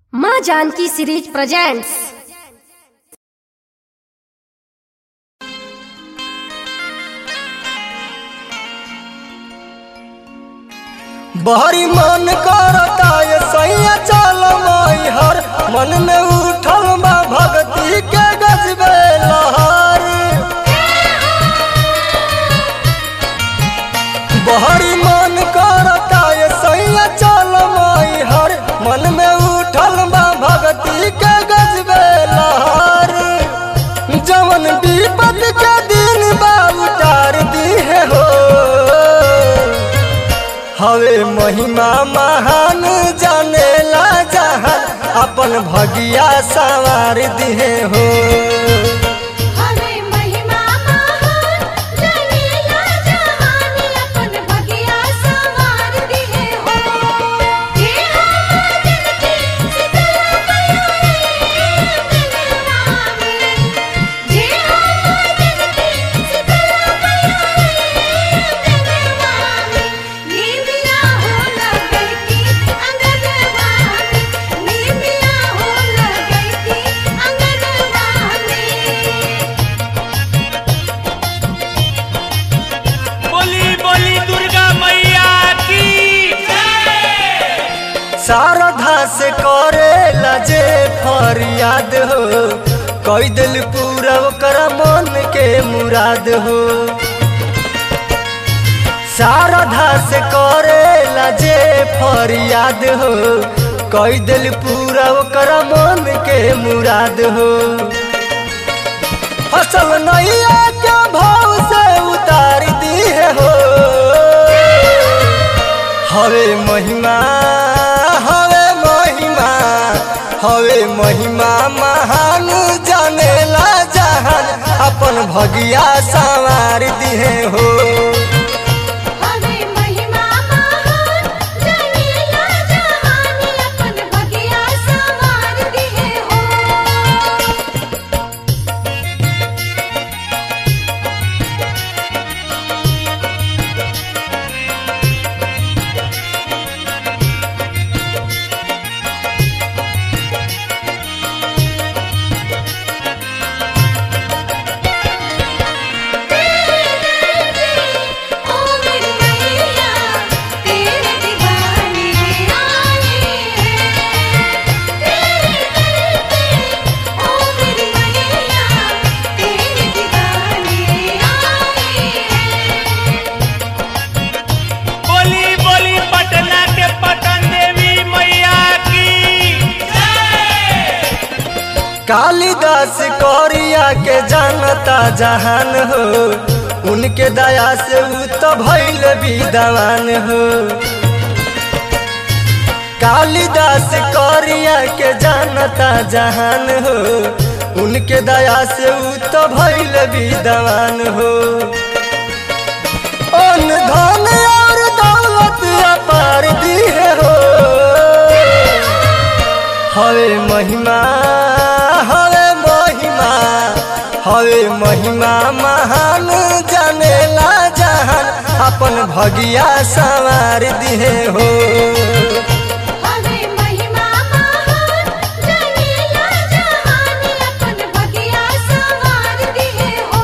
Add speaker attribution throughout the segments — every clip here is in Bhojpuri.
Speaker 1: माँ जानकी सीरीज प्रेजेंट्स।
Speaker 2: बहरी मन करता ये सैया चल माई हर मन में उठल बा भक्ति के गजबे लहर। बहरी मन करता ये सैया चल माई हर मन में उठल बा भक्ति के गजबे लहर। जवन विपद के दिन बा उतार दिए हो हवे महिमा महान जानेला जहान अपन भगिया सवार दिए हो।
Speaker 3: हवे महिमा महान जानेला जहान अपन भगिया सवार दिए हो। हे जनती शीतला पयारे दिलवावे, हे जनती शीतला पयारे दिलवावे। नीमिया हो लगती अंगनवाड़ी, नीमिया हो लगती अंगनवाड़ी।
Speaker 4: बोली बोली दुर्गा मैया की
Speaker 2: शारदा से करे लजे फरियाद हो कोई दिल पूरा कर मन के मुराद हो। शारदा से करे लजे फरियाद हो कोई दिल पूरा कर मन के मुराद हो। फसल नैया के भाव से उतार दिए हो हवे महिमा हवे महिमा हवे महिमा महान जानेला जहान अपन भगिया सवार दिए हो।
Speaker 3: हवे महिमा महान जानेला जहान अपन भगिया सवार दिए हो। ओ मेरी मैया तेरे दीवाने आए हैं, तेरे करते ओ मेरी मैया तेरे दीवाने आए हैं।
Speaker 4: बोली बोली पटना के पटन देवी मैया की
Speaker 2: कालिदास कोरिया के जानता जहान हो उनके दया से उ तो भइल विद्वान हो। कालिदास कोरिया के जानता जहान हो उनके दया से उ तो भइल विद्वान हो। अन्न धन और दौलत अपार दिए हो हवे महिमा हवे महिमा हवे महिमा महान जानेला जहान अपन भगिया सवार दिए हो।
Speaker 3: हवे महिमा महान जानेला जहान अपन भगिया सवार दिए हो।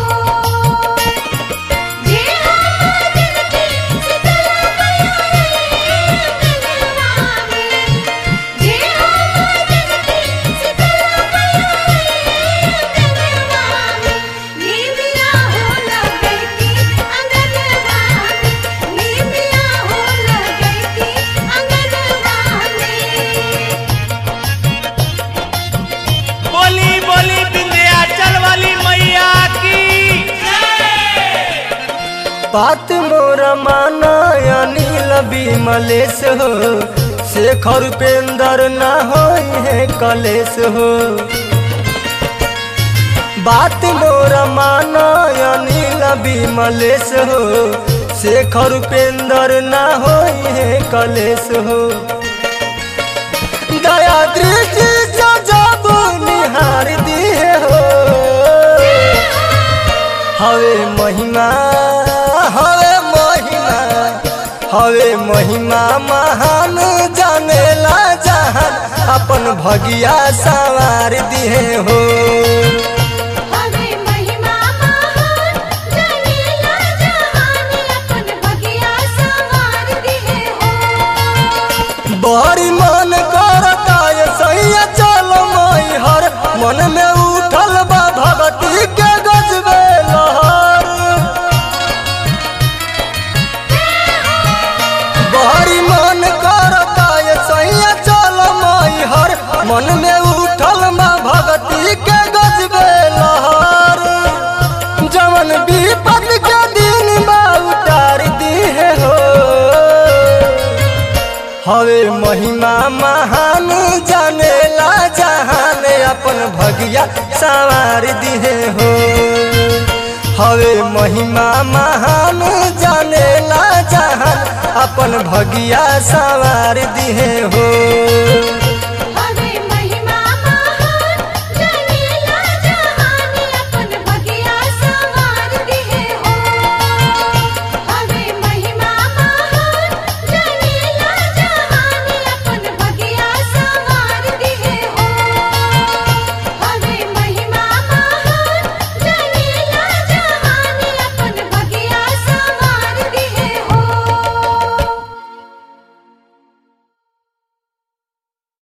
Speaker 3: हे जनती शीतला पयारे दिलवावे, हे जनती शीतला पयारे दिलवावे। नीमिया हो लगती अंगनवाड़ी, नीमिया हो लगती अंगनवाड़ी।
Speaker 4: बोली बोली विंध्याचल वाली मैया की
Speaker 2: बात मोरा माना अनिल विमलेश हो शेखर उपेंद्र ना होई है कलेश हो। बात मोरा माना अनिल विमलेश हो शेखर उपेंद्र ना होई है कलेश हो। दया दृष्टि से जब निहार दिए हो हवे महिमा हवे महिमा हवे महिमा महान जानेला जहान अपन भगिया सवार दिए हो।
Speaker 3: हवे महिमा महान जनेला जहान अपन भगिया सवार दिए हो।
Speaker 2: बड़ी मन करता ये सैया चल मई हर मन में उठल बा भगती के गजबे लहर। बड़ी मन करता ये सैया चल मई हर मन में उठल बा भगती के गजबे लहर। जवन विपद के दिन बा उतार दिए हो। हवे महिमा महान जानेला जहान अपन भगिया सवार दिए हो। हवे महिमा महान जानेला जहान अपन भगिया सवार दिए हो।